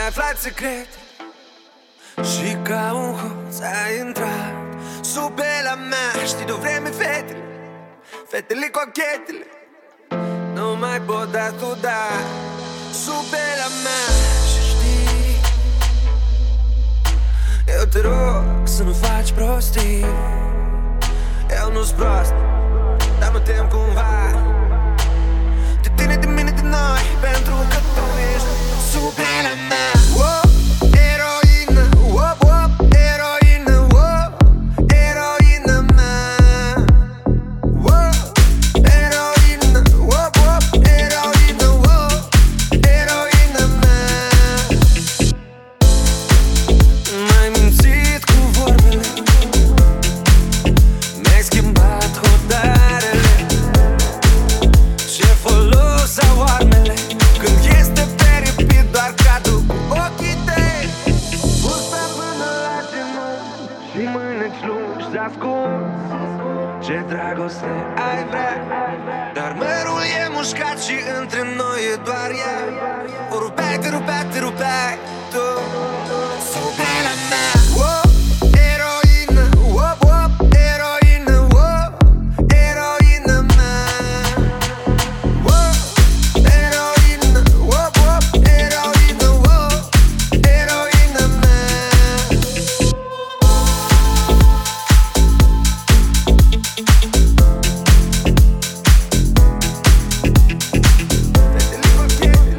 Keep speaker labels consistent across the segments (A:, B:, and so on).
A: aflat secret și ca un hoț ai intrat sub pela mea. Știi de-o vreme fetele, fetele cochetele nu mai pot da tu da sub pela mea. Și știi, eu te rog să nu faci prostii. Eu nu-s prost, dar mă tem cumva de tine, de mine, de noi, pentru că tu ești sub pela mea. Eroină, eroină, eroină mea. Eroină, eroină, eroină mea. M-ai mințit cu vorbele, mi-ai schimbat hotarele. Ce folos au armele când este peripit doar cadru cu ochii tăi. Bursa până la genunchi și mâneci lungi ascunzi. Ce dragoste ai vrea, dar mărul e mușcat și între noi e doar ea. O rupeai, te rupeai, te rupeai tu sub pela mea. Eroină, eroină, eroină mea. Eroină, eroină, eroină mea. Fetele cochetele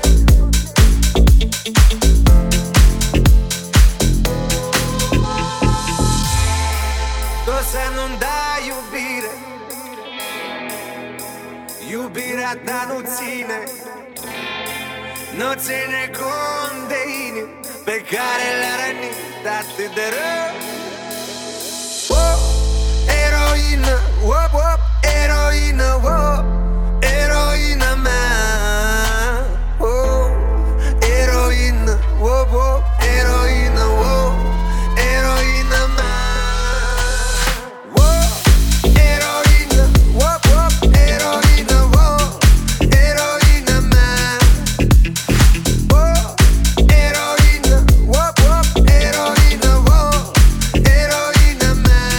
A: tu să nu-mi dai iubire, iubirea ta nu ține, nu ține cont de inimi pe care le-a rănit atât de rău. Eroină, eroină, eroină mea. Eroină, eroină, eroină mea. Eroină, eroină, eroină mea. Eroină, eroină, eroină mea.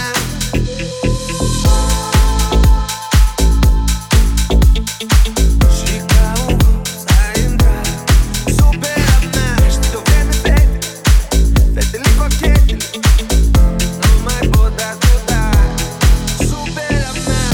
A: Și ca un hoț ai intrat sub pela mea. Știi de-o vreme fetele, fetele cochetele nu mai pot da tu da sub pela mea.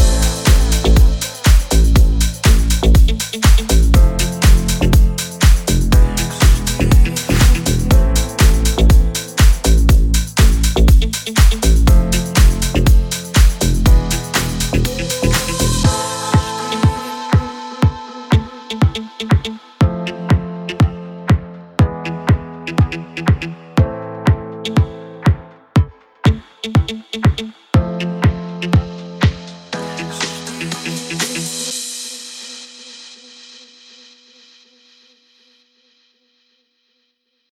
A: Știi.